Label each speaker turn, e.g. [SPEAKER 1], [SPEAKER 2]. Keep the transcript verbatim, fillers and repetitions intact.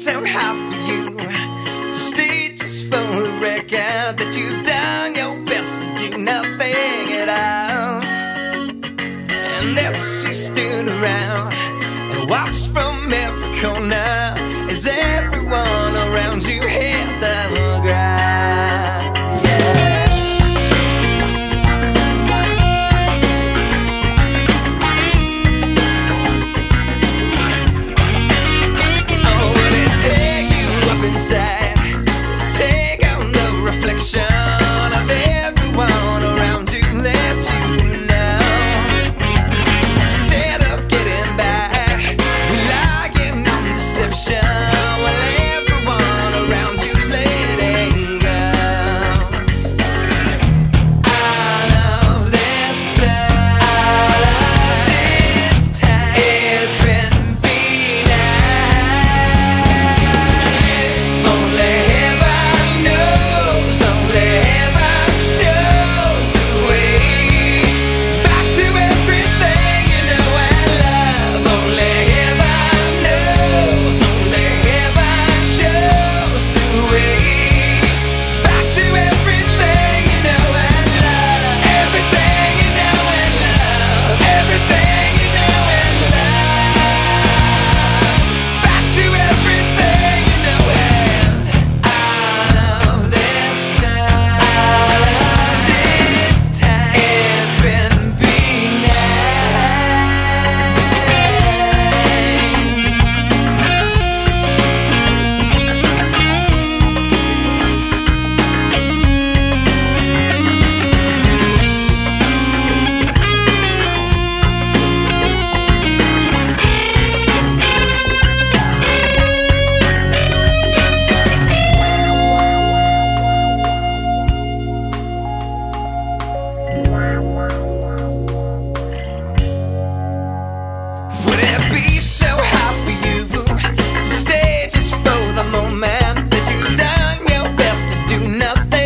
[SPEAKER 1] so hard for you to stay just for the record that you've done your best to do nothing at all? And then she stood around and watched from every corner as everyone around you hit the ground. Yeah. Oh, would it take you up inside to take on the reflection of everyone around you? Let you know, instead of getting back, relying on deception, well, everyone around you's letting go. Out of this time, out of this time, it's been being only heaven knows, only heaven shows the way back to everything you know and love. Only heaven knows, only heaven shows the way back to everything you know and love. Everything you know and love, everything you know and love. Back to everything you know and out of this time, out of this time, it's been being Would it be so hard for you to stay just for the moment that you've done your best to do nothing?